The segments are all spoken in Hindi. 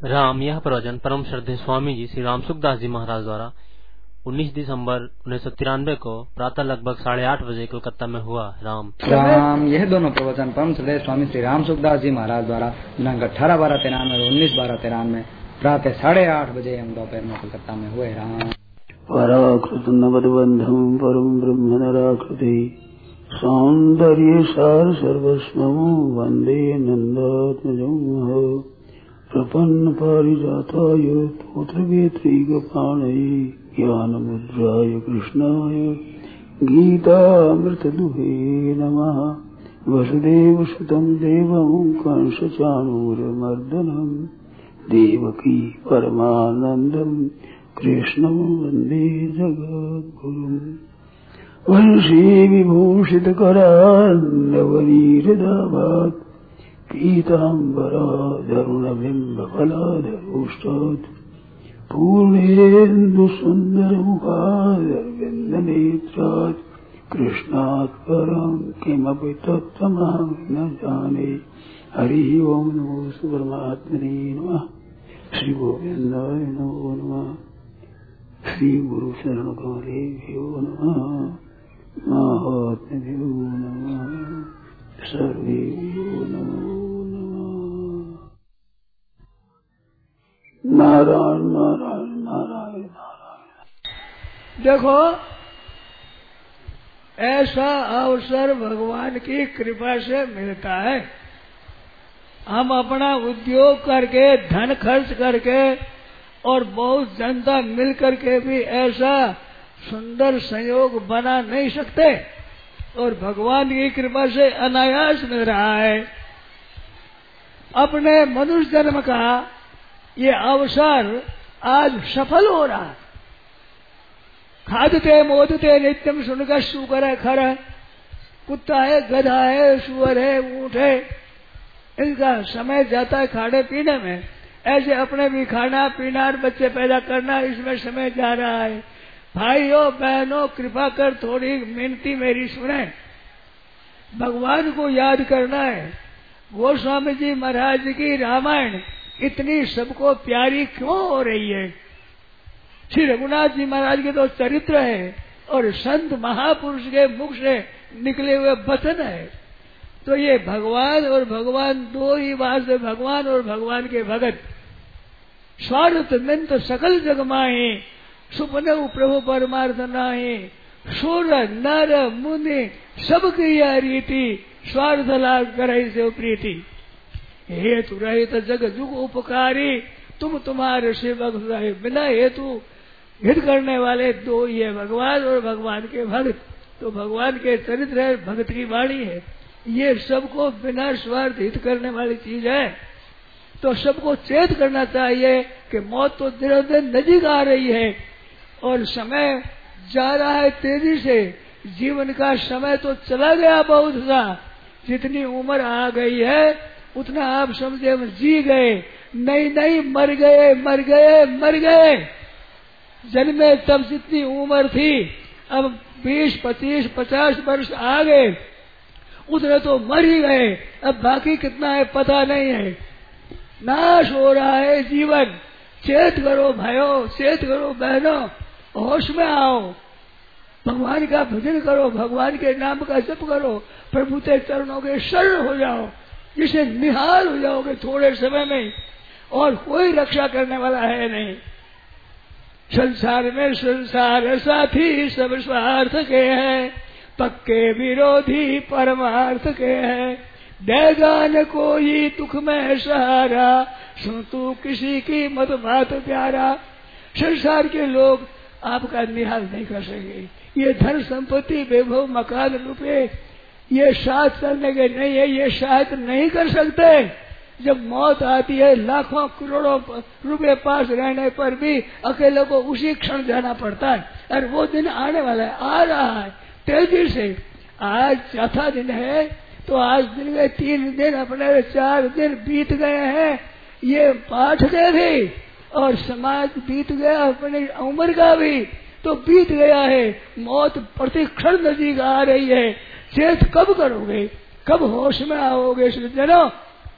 राम यह प्रवचन परम श्रद्धेय स्वामी जी श्री राम सुखदास जी महाराज द्वारा 19 दिसंबर 1993 को प्रातः लगभग 8:30 बजे कोलकाता में हुआ। राम यह दोनों प्रवचन परम श्रद्धेय स्वामी श्री राम सुखदास जी महाराज द्वारा दिनांक 18/12/93 और 19/12/93 प्रातः 8:30 बजे एवं दोपहर में कोलकाता में हुए। राम पराकृत नवद्बंधम परम ब्रह्म नराकृति सौंदर्य सार सर्वस्वं वंदे नंदात्मजं प्रपन्न पारिजाताय तोत्रवेत्रैकपाणये ज्ञानमुद्राय कृष्णाय गीतामृतदुहे नमः। वसुदेवसुतं देवं कंसचाणूरमर्दनं देवकी परमानन्दं कृष्णं वन्दे जगद्गुरुम्। वंशी विभूषितकरान्नवनीहृदाभात् पीताम्बरादरुणबिम्बफलाधरोष्टात् पूर्णेन्दुसुन्दरमुखादरविन्दनेत्रात् कृष्णात् परं किमपि तत्त्वमहं न जाने। हरि ओं नमो परमात्मने नमः। श्री गोविन्दाय नमो नमः। श्री गुरु शरण कमलेभ्यो नमः। महात्म्यो नमः। सर्वेभ्यो नमो नमः। नारायण नारायण नारायण नारायण। देखो, ऐसा अवसर भगवान की कृपा से मिलता है। हम अपना उद्योग करके, धन खर्च करके और बहुत जनता मिल करके भी ऐसा सुंदर संयोग बना नहीं सकते, और भगवान की कृपा से अनायास मिल रहा है। अपने मनुष्य जन्म का ये अवसर आज सफल हो रहा है। खादते मोदते नित्यम सुनकर शुकर है, खर है, कुत्ता है, गधा है, सुअर है, ऊंट है, इनका समय जाता है खाने पीने में। ऐसे अपने भी खाना पीना और बच्चे पैदा करना, इसमें समय जा रहा है। भाइयों बहनों, कृपा कर थोड़ी मिनती मेरी सुने। भगवान को याद करना है। गोस्वामी जी महाराज की रामायण इतनी सबको प्यारी क्यों हो रही है? श्री रघुनाथ जी महाराज के तो चरित्र है और संत महापुरुष के मुख से निकले हुए वचन है। तो ये भगवान और भगवान दो ही बात है, भगवान और भगवान के भगत। स्वार्थ मिंत सकल जग माहि, सुपने प्रभु परमार्थ नाहि। सुर नर मुनि सब क्रिया रीति, स्वार्थ लाभ करे से प्रीति। हेतु रहित जग जुग उपकारी, तुम तुम्हारे सेवक रहे। बिना हेतु हित करने वाले दो ही है, भगवान और भगवान के भक्त। तो भगवान के चरित्र है, भक्त की वाणी है। ये सबको बिना स्वार्थ हित करने वाली चीज है। तो सबको चेत करना चाहिए कि मौत तो दिन दिन नजीक आ रही है और समय जा रहा है तेजी से। जीवन का समय तो चला गया बहुत सा। जितनी उम्र आ गई है उतना आप समझे हम जी गए। नहीं मर गए मर गए मर गए। जन्मे तब जितनी उम्र थी, अब 20, 25, 50 वर्ष आ गए, उतने तो मर ही गए। अब बाकी कितना है पता नहीं है। नाश हो रहा है जीवन। चेत करो भाइयों, चेत करो बहनों, होश में आओ। भगवान का भजन करो, भगवान के नाम का जप करो, प्रभु के चरणों के शरण हो जाओ, जिसे निहाल हो जाओगे थोड़े समय में। और कोई रक्षा करने वाला है नहीं। संसार में संसार साथी सब स्वार्थ के हैं, पक्के विरोधी परमार्थ के हैं। देगा न कोई दुख में सहारा, सुन तू किसी की मत बात प्यारा। संसार के लोग आपका निहाल नहीं कर सकेंगे। ये धन संपत्ति वैभव मकान रुपये ये साथ करने के नहीं है, ये साथ नहीं कर सकते। जब मौत आती है लाखों करोड़ों रुपए पास रहने पर भी अकेले को उसी क्षण जाना पड़ता है। और वो दिन आने वाला है, आ रहा है तेजी से। आज चौथा दिन है तो आज दिन के 3 दिन अपने 4 दिन बीत गए हैं। ये पाठ के भी और समाज बीत गया, अपनी उम्र का भी तो बीत गया है। मौत प्रतिक्षण नजीक आ रही है। चेत कब करोगे, कब होश में आओगे? सज्जनों,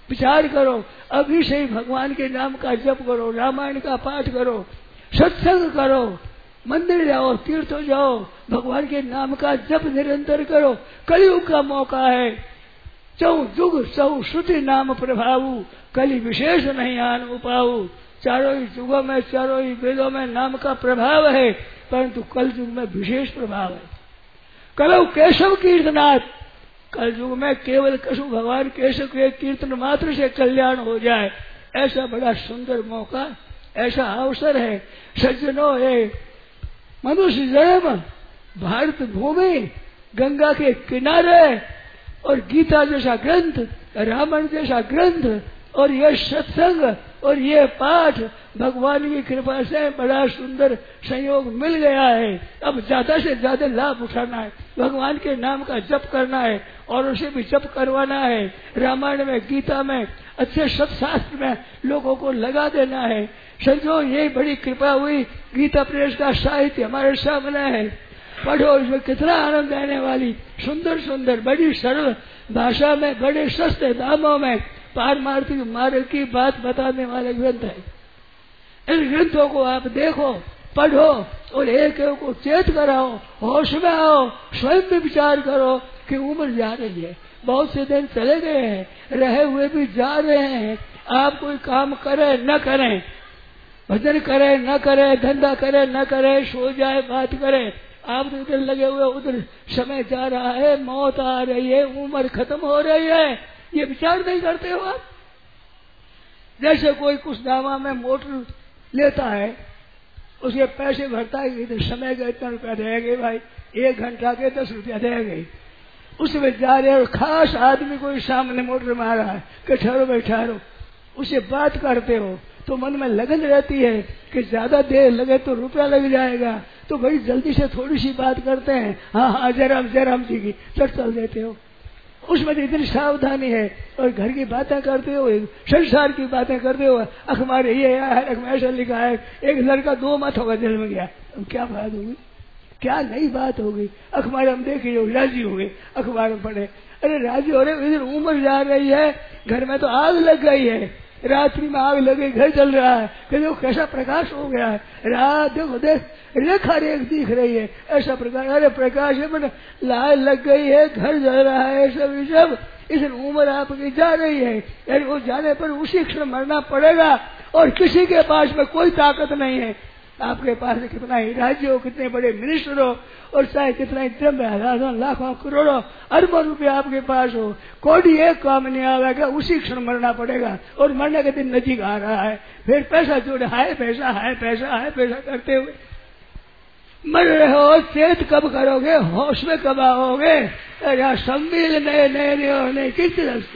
विचार करो, अभी से ही भगवान के नाम का जप करो, रामायण का पाठ करो, सत्संग करो, मंदिर जाओ, तीर्थ जाओ, भगवान के नाम का जप निरंतर करो। कलयुग का मौका है। चौ जुग सौ श्रुति नाम प्रभावु, कलि विशेष नहीं आन उपाऊ। चारों ही युगों में, चारों ही वेदों में नाम का प्रभाव है, परंतु कल युग में विशेष प्रभाव है। कलौ केशव कीर्तनाथ, कल युग में केवल कशु भगवान केशव के कीर्तन मात्र से कल्याण हो जाए, ऐसा बड़ा सुंदर मौका, ऐसा अवसर है। सज्जनों, ये मनुष्य जन्म भारत भूमि, गंगा के किनारे, और गीता जैसा ग्रंथ, रामायण जैसा ग्रंथ, और यह सत्संग और ये पाठ भगवान की कृपा से बड़ा सुंदर संयोग मिल गया है। अब ज्यादा से ज्यादा लाभ उठाना है, भगवान के नाम का जप करना है, और उसे भी जप करवाना है। रामायण में, गीता में, अच्छे सत्शास्त्र में लोगों को लगा देना है। समझो, ये बड़ी कृपा हुई, गीता प्रेस का साहित्य हमारे सामने है, पढ़ो, इसमें कितना आनंद आने वाली सुंदर सुंदर बड़ी सरल भाषा में, बड़े सस्ते दामों में पारमार्थिक मार्ग की बात बताने वाले ग्रंथ है। इन ग्रंथों को आप देखो, पढ़ो, और एक एक को चेत कराओ, होश में आओ, स्वयं भी विचार करो कि उम्र जा रही है, बहुत से दिन चले गए हैं, रहे हुए भी जा रहे हैं। आप कोई काम करें न करें, भजन करे न करे, धंधा करे न करे, सो जाए बात करे, आप तो इधर लगे हुए, उधर समय जा रहा है, मौत आ रही है, उम्र खत्म हो रही है, ये विचार नहीं करते हो आप? जैसे कोई कुछ दावा में मोटर लेता है, उसके पैसे भरता है, इधर समय के इतना रुपया रह गए भाई, 1 घंटा के 10 रुपया रह गए, उसमें जा रहे, और खास आदमी कोई सामने मोटर में आ रहा है कि ठहरो भाई ठहरो, उसे बात करते हो तो मन में लगन रहती है कि ज्यादा देर लगे तो रुपया लग जाएगा, तो भाई जल्दी से थोड़ी सी बात करते हैं, हाँ हाँ जयराम जी की चल देते हो। उसमें तो इतनी सावधानी है, और घर की बातें करते हो, संसार की बातें करते हो, अखबार ये है, अखबार ऐसा लिखा है, एक लड़का 2 मत होगा जेल में गया, क्या बात होगी, क्या नई बात होगी। अखबार हम देखे जो राजी हुए, अखबार में पढ़े, अरे राजी हो रहे, इधर उम्र जा रही है, घर में तो आग लग गई है, रात्रि में आग लगे, घर जल रहा है, कि देखो कैसा प्रकाश हो गया है, रात देखो देख रेखा रेख दिख रही है, ऐसा प्रकाश, अरे प्रकाश है मैंने लाल लग गई है, घर जल रहा है, सब इस उम्र आपकी जा रही है, यानी वो जाने पर उसी क्षण मरना पड़ेगा, और किसी के पास में कोई ताकत नहीं है। आपके पास कितना ही राज्य हो, कितने बड़े मिनिस्टर हो, और चाहे कितना ही हजारों लाखों करोड़ों अरबों रुपया आपके पास हो, कोई एक काम नहीं आवेगा, उसी क्षण मरना पड़ेगा, और मरने के दिन नजीक आ रहा है, फिर पैसा जोड़े, हाय पैसा है, पैसा है, पैसा करते हुए मर रहे हो। चेत कब करोगे, होश में कब आओगे? सम्मिल नहीं किस तरह से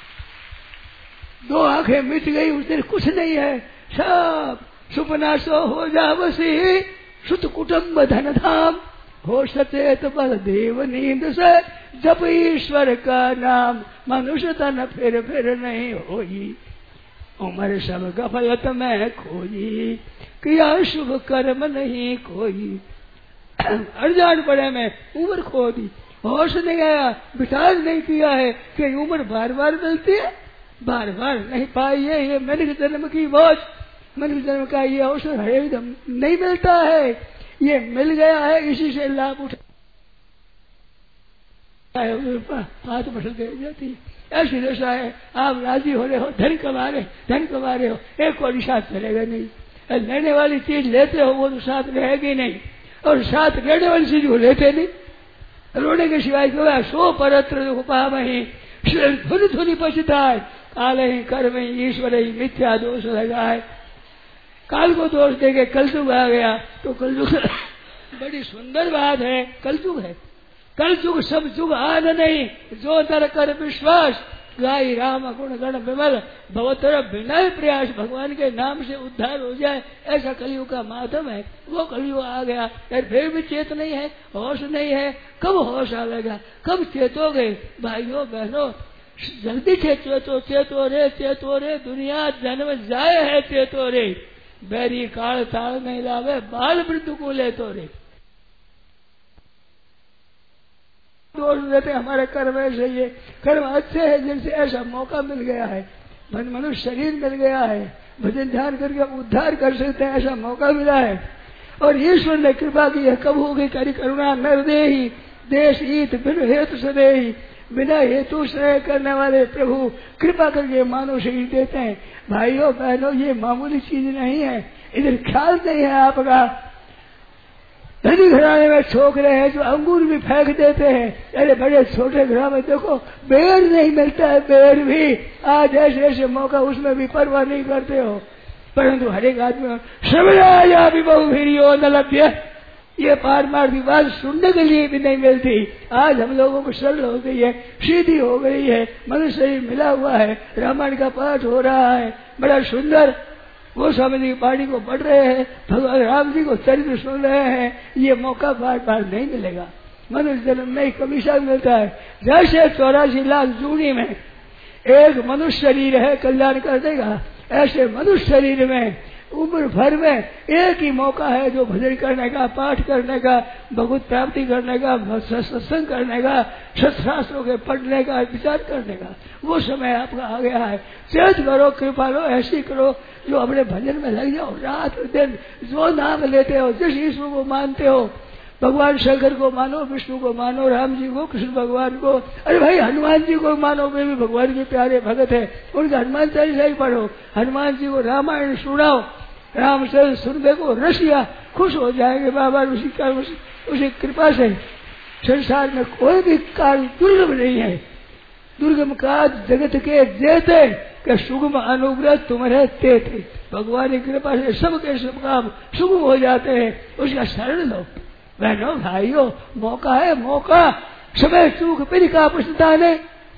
2 आंखें मिट गई, उस दिन कुछ नहीं है, सब सुपना सो हो जावसी, सुत कुटुम्ब धन धाम, हो सचेत पर देव नींद से, जब ईश्वर का नाम, मनुष्य तन फिर नहीं होई, उम्र सब गफलत में खोई, किया शुभ कर्म नहीं कोई। अनजान पड़े में उम्र खो दी, होश नहीं आया, विचार नहीं किया है कि उम्र बार बार मिलती है, बार बार नहीं पाई है, ये मनुष्य जन्म की मौज, मनुष्य जन्म का ये अवसर है नहीं मिलता है, ये मिल गया है, इसी से लाभ उठा हाथ बसल दे जाती है। ऐसी दशा है, आप राजी हो रहे हो, धन कमा रहे हो, एक को साथ चलेगा नहीं, लेने वाली चीज लेते हो वो तो साथ रहेगी नहीं, और साथ लेने वाली चीज को लेते नहीं, रोने के सिवाय क्यों सो परत्र पावही धुनि पछताए, काल ही कर्म ही ईश्वर ही मिथ्या दोष लगाए। काल को दोष देके कलयुग आ गया, तो कलयुग बड़ी सुंदर बात है, कलयुग है, कलयुग सब युग आद नहीं, जो तर कर विश्वास, गाई राम गुण गण विमल, भवतर विनय प्रयास, भगवान के नाम से उद्धार हो जाए, ऐसा कलयुग का माध्यम है। वो कलयुग आ गया, फिर भी चेत नहीं है, होश नहीं है, कब होश आवेगा, कब चेतोगे? भाइयों बहनों, जल्दी चेतो रे, दुनिया जन्म जाए है, चेतो रे, बैरी काल ताल नहीं लावे, बाल वृद्ध को ले तो रे। दोष देते हमारे कर्म ऐसे ही है, कर्म अच्छे है जिनसे ऐसा मौका मिल गया है, मनुष्य शरीर मिल गया है, भजन ध्यान करके उद्धार कर सकते हैं, ऐसा मौका मिला है। और ईश्वर ने कृपा की है, कब होगी करी करुणा नर देही, देश ईत बिन हेतु सदेही, बिना हेतु श्रेय करने वाले प्रभु कृपा करके मानव शरीर देते हैं। भाइयों बहनों, ये मामूली चीज नहीं है, इधर ख्याल नहीं है आपका। धनी घराने में छोकरे हैं जो अंगूर भी फेंक देते हैं, अरे बड़े छोटे घरों में देखो बेर नहीं मिलता है, बेर भी आज ऐसे ऐसे मौका, उसमें भी परवाह नहीं करते हो। परंतु हर एक आदमी समझा भी बहु फिरियो न लभ्य, ये पार मार की बात सुनने के लिए भी नहीं मिलती। आज हम लोगों को सरल हो गई है, सीधी हो गई है, मनुष्य शरीर मिला हुआ है, रामायण का पाठ हो रहा है, बड़ा सुंदर गोस्वामी जी की वाणी को पढ़ रहे हैं, भगवान राम जी को चरित्र सुन रहे हैं, ये मौका बार बार नहीं मिलेगा। मनुष्य जन्म में कमीशा मिलता है। जैसे 84 लाख जूनी में एक मनुष्य शरीर है कल्याण कर देगा, ऐसे मनुष्य शरीर में उम्र भर में एक ही मौका है जो भजन करने का, पाठ करने का, भगवत प्राप्ति करने का, सत्संग करने का, शास्त्रों के पढ़ने का, विचार करने का। वो समय आपका आ गया है। चेत करो, कृपा लो, ऐसी करो जो अपने भजन में लग जाओ। रात दिन जो नाम लेते हो, जिस ईश्वर को मानते हो, भगवान शंकर को मानो, विष्णु को मानो, राम जी को, कृष्ण भगवान को, अरे भाई हनुमान जी को मानो, वे भी भगवान के प्यारे भगत है, उनका हनुमान चालीसा ही पढ़ो, हनुमान जी को रामायण सुनाओ, रामचंद्र सुनने को रसिया खुश हो जाएंगे बाबा। उसी कृपा से संसार में कोई भी कार्य दुर्गम नहीं है। दुर्गम काज जगत के जेते के सुगम अनुग्रह तुम्हारे तेते। भगवान की कृपा से सबके सब काम सुगम हो जाते हैं, उसका शरण लो। बहनों भाइयों, मौका है, मौका समय चूक फिर का पुष्टाने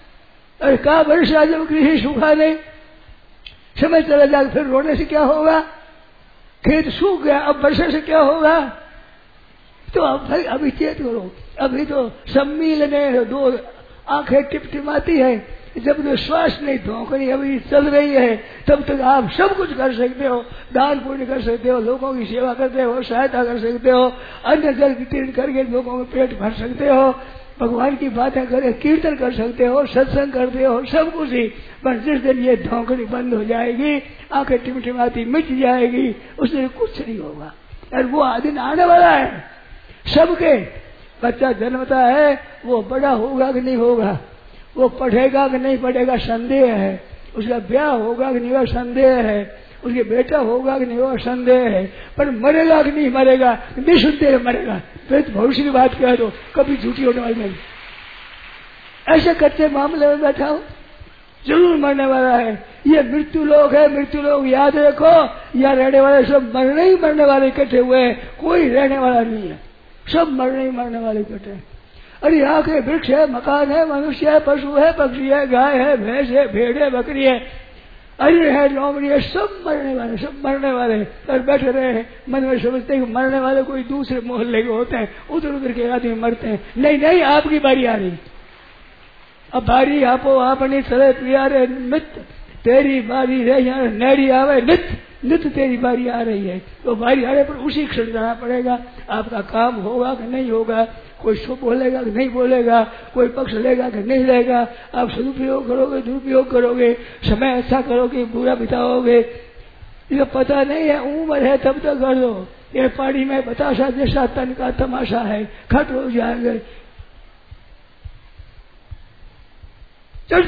और का वर्षा जब कृषि सुखाने, समय चला जाए फिर रोने से क्या होगा? खेत सूख गया, अब वर्षा से क्या होगा? तो अब भाई अभी चेत करो, अभी तो सम्मिलने दो आंखें टिपटिमाती है, जब तो श्वास नहीं धोखनी अभी चल रही है, तब तक आप सब कुछ कर सकते हो, दान पुण्य कर सकते हो, लोगों की सेवा करते हो, सहायता कर सकते हो, अन्य जल वितरण करके लोगों को पेट भर सकते हो, भगवान की बातें करे, कीर्तन कर सकते हो, सत्संग करते हो, सब कुछ ही। पर जिस दिन ये धोखनी बंद हो जाएगी, आंखें टिमटिमाती मिट जाएगी, उस दिन कुछ नहीं होगा। और वो दिन आने वाला है। सबके बच्चा जन्मता है, वो बड़ा होगा कि नहीं होगा, वो पढ़ेगा कि नहीं पढ़ेगा संदेह है, उसका ब्याह होगा कि नहीं होगा संदेह है, उसके बेटा होगा कि नहीं होगा संदेह है, पर मरेगा कि नहीं मरेगा, निसंदेह मरेगा। फिर भविष्य की बात कह दो, कभी झूठी होने वाली नहीं। ऐसे कच्चे मामले में बैठा हो, जरूर मरने वाला है। ये मृत्यु लोग है, मृत्यु लोग याद रखो, यहाँ रहने वाले सब मरने ही मरने वाले इकट्ठे हुए हैं, कोई रहने वाला नहीं है, सब मरने ही मरने वाले इकट्ठे हैं। अरे यहाँ के वृक्ष है, मकान है, मनुष्य है, पशु है, पक्षी है, गाय है, भैंस है, भेड़ है, बकरी है, अरे है, लोमड़ी है, सब मरने वाले, सब मरने वाले। और बैठे रहे हैं, मन में समझते हैं कि मरने वाले कोई दूसरे मोहल्ले के होते हैं, उधर उधर के आदमी मरते हैं। नहीं नहीं, आपकी बारी आ रही, अब बारी आपो अपनी चले प्यारे मित्र, तेरी बारी रे यहाँ नैरी आवे नित्य नित्य, तेरी बारी आ रही है। तो बारी आने पर उसी क्षण जाना पड़ेगा। आपका काम होगा कि नहीं होगा, कोई शुभ बोलेगा कि नहीं बोलेगा, कोई पक्ष लेगा कि नहीं लेगा, आप सदुपयोग करोगे दुरुपयोग करोगे, समय अच्छा करोगे बुरा बिताओगे, ये पता नहीं है। उम्र है तब तक कर दो। ये पानी में बताशा जैसा तन का तमाशा है, खट हो जाएंगे। चढ़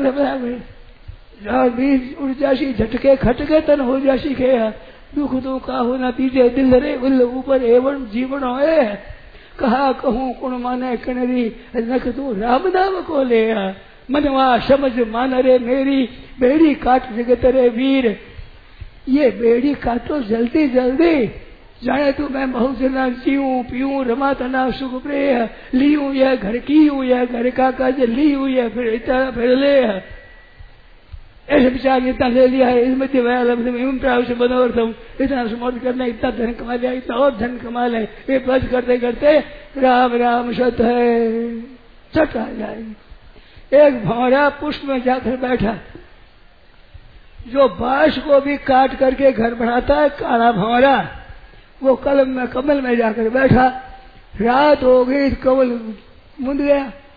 बीज उड़ जासी झटके खटके तन हो जासी के, दुख तो काहू न तीजे दिल रे उल ऊपर एवं जीवन होए, कहा कहूँ कुण माने कनरी नख तू राम नाम को ले, मनवा समझ मान रे मेरी बेड़ी काट जगत रे वीर। ये बेड़ी काटो जल्दी जल्दी, जाने तू मैं बहुत जना जीऊं पीऊं रमा तना सुख प्रेय, ली हूँ यह घर की हूँ यह घर का काज, ली हुई है फिर इतना फिर ले। ऐसे विचार इतना ले लिया है, इस मध्य प्राव से बनोरथम, इतना समर्थ करना, इतना धन कमा लिया, इतना और धन कमा ले, ये बस करते करते राम राम सत है चट आ जाएगी। एक भौरा पुष्प में जाकर बैठा, जो बांस को भी काट करके घर बनाता है, काला भौरा, वो कमल में जाकर बैठा। रात हो गई, कमल मुंद गया,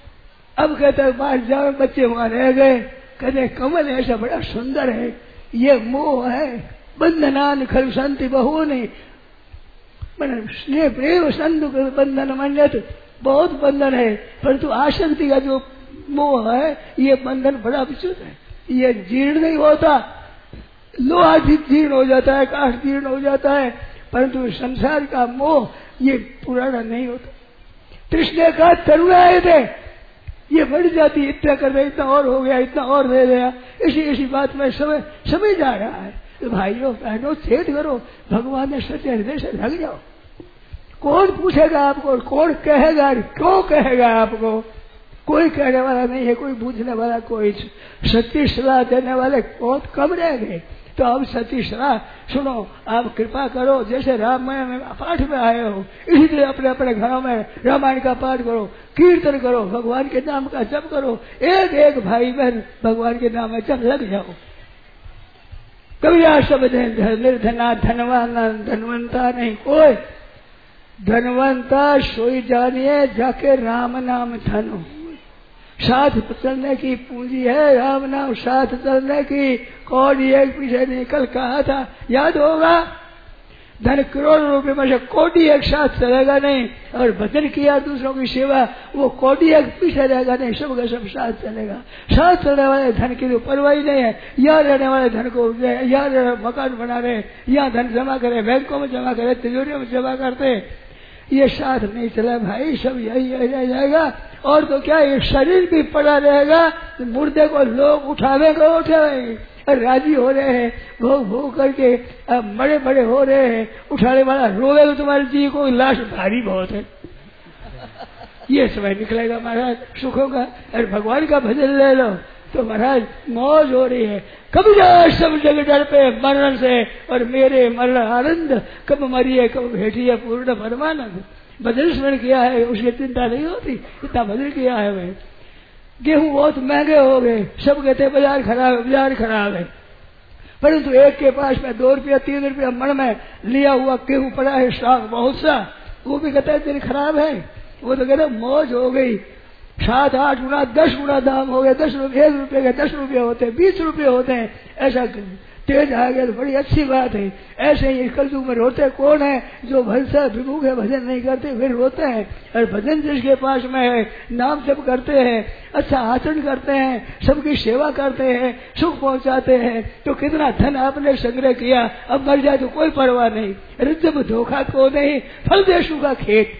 अब कहते बाहर जाओ, बच्चे वहां रह गए, कहते कमल ऐसा बड़ा सुंदर है, ये मोह है, बंधनान खल शांति बहु नहीं, स्नेह प्रेम संत बंधन मन्यत, बहुत बंधन है, परंतु आसक्ति का जो मोह है ये बंधन बड़ा विचित्र है, ये जीर्ण नहीं होता, लोहा जीर्ण हो जाता है, काष्ठ जीर्ण हो जाता है, परंतु संसार का मोह ये पुराना नहीं होता। कृष्ण का तरुण आए थे, ये बढ़ जाती, इतना कर रहे, इतना और हो गया, इतना और दे गया, इसी बात में समय जा रहा है। तो भाइयों बहनों छेद करो, भगवान ने सच्चे हृदय से लग जाओ। कौन पूछेगा आपको, कौन कहेगा, क्यों कहेगा आपको? कोई कहने वाला नहीं है, कोई पूछने वाला, कोई सच्ची सलाह देने वाले बहुत कम रह गए। तो अब सच्ची सलाह सुनो, आप कृपा करो, जैसे रामायण में पाठ में आए हो, इसी तरह अपने अपने घरों में रामायण का पाठ करो, कीर्तन करो, भगवान के नाम का जप करो, एक एक भाई बहन भगवान के नाम में जप लग जाओ। कबीरा शब्द है, निर्धना धनवान धनवंता नहीं कोई, धनवंता सोई जानिए जाके राम नाम धन हो। साथ चलने की पूंजी है राम नाम, साथ चलने की कौड़ी एक पीछे निकल कहा था, याद होगा। धन करोड़ रुपए में से कोटी एक साथ चलेगा नहीं, और भजन किया दूसरों की सेवा, वो कोटी एक पीछे रहेगा नहीं, सबका सब साथ चलेगा। साथ चलने वाले धन की तो परवाह नहीं है, यहाँ रहने वाले धन को, यहाँ मकान बना रहे, यहाँ धन जमा करे, बैंकों में जमा करे, तिजोरियों में जमा करते, ये साथ नहीं चला भाई, सब यही रह जाएगा। और तो क्या, ये शरीर भी पड़ा रहेगा, मुर्दे को लोग उठावेंगे, उठावेंगे, राजी हो रहे हैं, भोग भोग करके अब बड़े बड़े हो रहे हैं, उठाने वाला रोवेगा तुम्हारी जी को, लाश भारी बहुत है। ये समय निकलेगा महाराज सुखों का, और भगवान का भजन ले लो तो महाराज मौज हो रही है। कभी सब जगह डर पे मरण से, और मेरे मरण आनंद, कब मरिए कब भेटिए पूर्ण परमानंद। भजन स्मरण किया है, उसकी चिंता नहीं होती, इतना भजन किया है। मैं गेहूं बहुत महंगे हो गए, सब कहते बाजार खराब है, बाजार खराब है, परंतु एक के पास में 2 रुपया 3 रुपया मन में लिया हुआ गेहूं पड़ा है, स्टॉक बहुत सा, वो भी कहता है तेरी खराब है। वो तो कहते मौज हो गई, 7, 8 गुना 10 गुना दाम हो गए, 10 रुपये 1 रुपये के 10 रुपये होते हैं, 20 रुपये होते हैं, ऐसा तेज आ गया तो बड़ी अच्छी बात है। ऐसे ही कलयुग में रोते कौन है, जो भजन विमुख है, भजन नहीं करते फिर रोते हैं। और भजन जिसके पास में है, नाम जप करते हैं, अच्छा आचरण करते हैं, सबकी सेवा करते हैं, सुख पहुंचाते हैं, तो कितना धन आपने संग्रह किया, अब मर जाए तो कोई परवाह नहीं। जब धोखा को नहीं, फल देशु का खेत,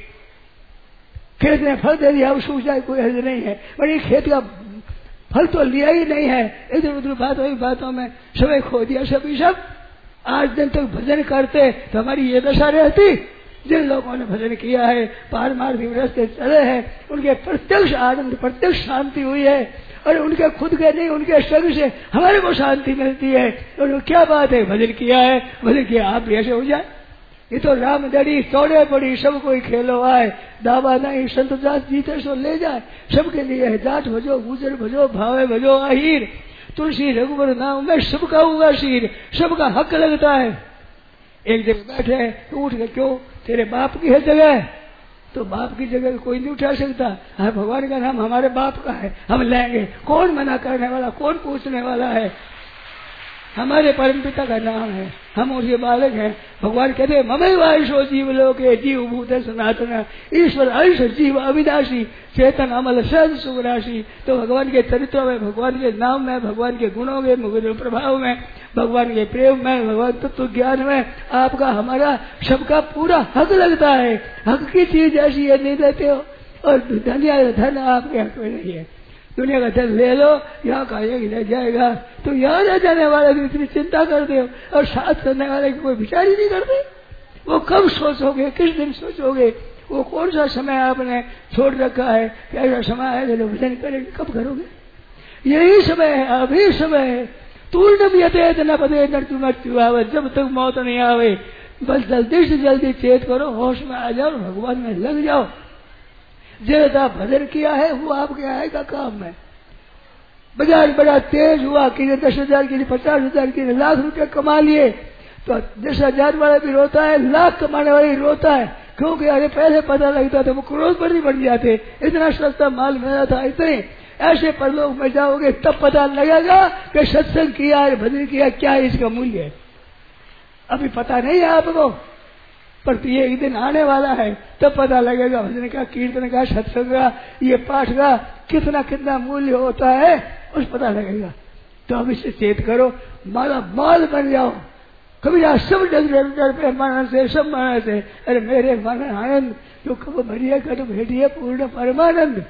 खेत ने फल दे दिया, सूख जाए कोई हर्ज नहीं है, पर ये खेत का फल तो लिया ही नहीं है। इधर उधर बातों में समय खो दिया। सभी सब आज दिन तक भजन करते तो हमारी ये दशा रहती। जिन लोगों ने भजन किया है, पारमार्थिक रास्ते चले हैं, उनके प्रत्यक्ष आनंद, प्रत्यक्ष शांति हुई है, और उनके खुद के नहीं, उनके संग से हमारे को शांति मिलती है। तो क्या बात है, भजन किया है, भजन किया, आप भी ऐसे हो जाए। ये तो राम दड़ी तोड़े पड़ी, सब कोई खेलो आए, दावा नहीं संत दास जीते सो ले जाए। सबके लिए है, जाट भजो, गुजर भजो, भावे भजो आहिर, तुलसी रघुवर नाम में सबका हुआ शीर, सबका हक लगता है। एक जगह बैठे तो उठ के, क्यों तेरे बाप की है जगह, तो बाप की जगह कोई नहीं उठा सकता। हाँ, भगवान का नाम हमारे बाप का है, हम लेंगे, कौन मना करने वाला, कौन पूछने वाला है। हमारे परम पिता का नाम है, हम उसके बालक हैं। भगवान कहते हैं ममे वायुषो जीव लोके जीव भूत सनातन, ईश्वर अंश जीव अविनाशी, चेतन अमल सहज सुराशि। तो भगवान के चरित्रों में, भगवान के नाम में, भगवान के गुणों में, गुण प्रभाव में, भगवान के प्रेम में, भगवान तत्व ज्ञान में आपका हमारा सबका पूरा हक लगता है। हक की चीज ऐसी है नहीं देते हो, और धन आपके हक में नहीं है। दुनिया का धन ले लो, यहाँ का एक रह जाएगा, तो यहाँ रह जाने वाले की इतनी चिंता करते हो, और साथ करने वाले की कोई विचार ही नहीं करते। वो कब सोचोगे, किस दिन सोचोगे, वो कौन सा समय आपने छोड़ रखा है, ऐसा समय है जो भजन करेंगे, कब करोगे। यही समय है, अभी समय है। तूर्णम यतेत न पदे मृत्यु आवे, जब तक मौत नहीं आवे, बस जल्दी से जल्दी चेत करो, होश में आ जाओ, भगवान में लग जाओ। ज्यादा भजन किया है वो आपके आएगा काम में। बाजार बड़ा तेज हुआ, किसी 10,000 की 50,000 की लाख रुपए कमा लिए, तो 10,000 वाला भी रोता है, लाख कमाने वाला भी रोता है, क्योंकि अरे पहले पता लगता था वो क्रोध पर नहीं बढ़ जाते, इतना सस्ता माल मेरा था, इतने ऐसे परलोक में जाओगे तब पता लगेगा कि सत्संग किया भजन किया क्या इसका मूल्य है। अभी पता नहीं है आपको, पर ये एक दिन आने वाला है तब पता लगेगा भजन का, कीर्तन का, सत्संग का, ये पाठ का कितना कितना मूल्य होता है, उस पता लगेगा। तो अब इससे चेत करो, माला माल बन जाओ। कभी सब डर पे मन से, सब मन से, अरे मेरे मन आनंद जो कब भरिए कब भेटिए पूर्ण परमानंद।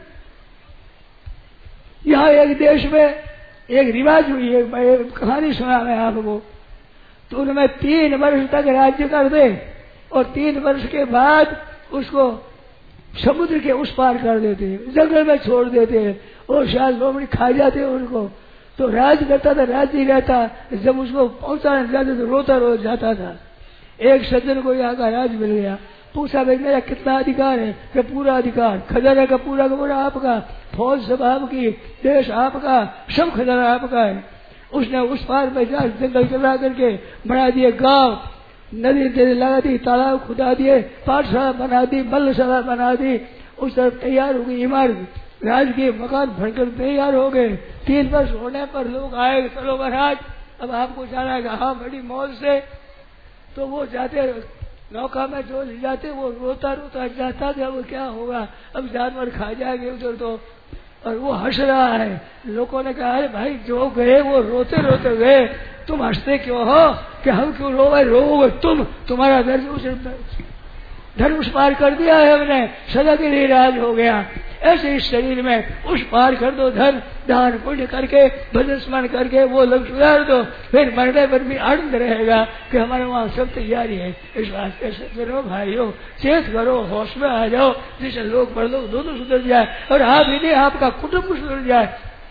यहाँ एक देश में एक रिवाज हुई है, एक कहानी सुना मैं आपको। तो उनमें 3 वर्ष तक राज्य कर दे और 3 वर्ष के बाद उसको समुद्र के उस पार कर देते हैं, जंगल में छोड़ देते हैं और शायद लोमड़ी खा जाते हैं उनको। तो राज करता था, राज ही रहता, जब उसको पहुंचाने जाते तो रोता रो जाता था। एक सज्जन को यहाँ का राज मिल गया, पूछा भाई मेरा कितना अधिकार है? कि पूरा अधिकार, खजाना का पूरा आपका, फौज सब आपकी, देश आपका, सब खजाना आपका है। उसने उस पार में जा जंगल चला करके बना दिए गांव, नदी लगा दी, तालाब खुदा दिए, पाठशाला बना दी, मल्लशाला बना दी, उस तरफ तैयार हो गई इमारत, राजकीय मकान बनकर तैयार हो गए। 3 वर्ष होने पर लोग आए, चलो महाराज अब आपको जाना है। हाँ बड़ी मौज से। तो वो जाते नौका में जो ले जाते वो रोता रोता जाता था, वो क्या होगा अब जानवर खा जाएंगे उधर तो, और वो हंस रहा है। लोगों ने कहा अरे भाई जो गए वो रोते रोते गए, तुम हंसते क्यों हो? कि हम क्यों रोगे तुम, तुम्हारा धनुष पार कर दिया है हमने, सदा के लिए राज हो गया। ऐसे इस शरीर में उस पार कर दो, धन दान पुण्य करके भजन स्मरण करके वो लोग सुधार दो, फिर मरने पर भी आनंद रहेगा कि हमारे वहाँ सब तैयारी है। इस वास्ते करो भाइयों, चेत करो, होश में आ जाओ, जिससे लोग पर लोग दोनों सुधर जाए और आप ही नहीं आपका कुटुंब सुधर जाए।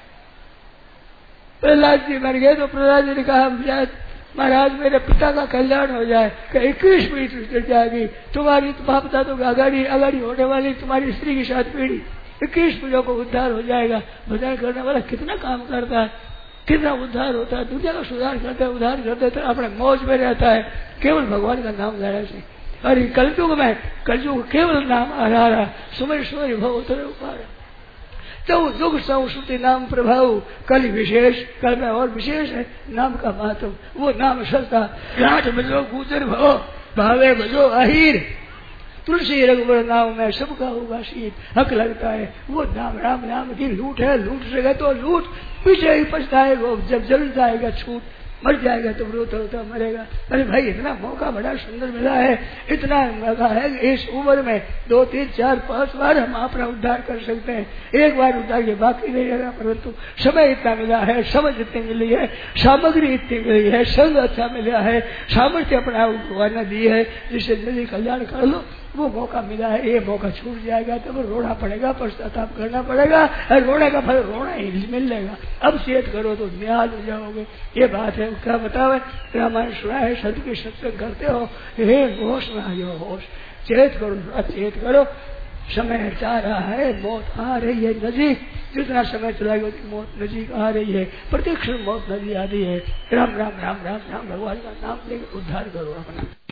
प्रहलाद जी मर गए तो प्रहलाद जी ने कहा शायद महाराज मेरे पिता का कल्याण हो जाए, कि 21 पीढ़ी सुधर जाएगी, तुम्हारी बाप दादों की आगाड़ी होने वाली तुम्हारी स्त्री की 7 पीढ़ी, 21 पीढ़ियों को उद्धार हो जाएगा। भजन करने वाला कितना काम करता है, कितना उद्धार होता है, दुनिया का सुधार करता है, उद्धार करता है, तो अपने मौज में रहता है केवल भगवान का नाम लेने से। और कलयुग केवल नाम आधारा, सुमर सुमर भव उतरे उपार, तो दुख संस्कृति नाम प्रभाव। कल विशेष, कल में और विशेष है नाम का महत्व। वो नाम सस्ता, राठ बजो गुजर भो, भावे बजो अहीर, तुलसी रघुवर नाम में सबका होगा शीत। हक लगता है वो नाम, राम नाम की लूट है, लूट सके तो लूट, पीछे ही पछताएगा जब जल जाएगा छूट, मर जाएगा तो रोता रोता मरेगा। अरे भाई इतना मौका बड़ा सुंदर मिला है, इतना मौका है इस उम्र में 2, 3, 4, 5 बार हम अपना उद्धार कर सकते हैं। एक बार उद्धार के बाकी नहीं रहना, परंतु समय इतना मिला है, समझ इतनी मिली है, सामग्री इतनी मिली है, संग अच्छा मिला है, सामर्थ्य अपना भगवान ने दी है, जिससे जल्दी कल्याण कर लो। वो मौका मिला है, ये मौका छूट जाएगा तो रोना पड़ेगा, पश्चाताप करना पड़ेगा, और रोने का फल रोना ही मिलेगा। अब चेत करो तो निहाल हो जाओगे। ये बात है, क्या बताओ, रामायण सुना है, सत्य की सत्संग करते हो, हे होश में आ जाओ, होश, चेत करो, चेत करो। समय जा रहा है, मौत आ रही है नजीक, जितना समय चलाएगा उतनी मौत नजीक आ रही है, प्रत्यक्ष मौत नजीक आ रही है। राम राम राम राम राम भगवान का नाम लेकर उद्धार करो अपना।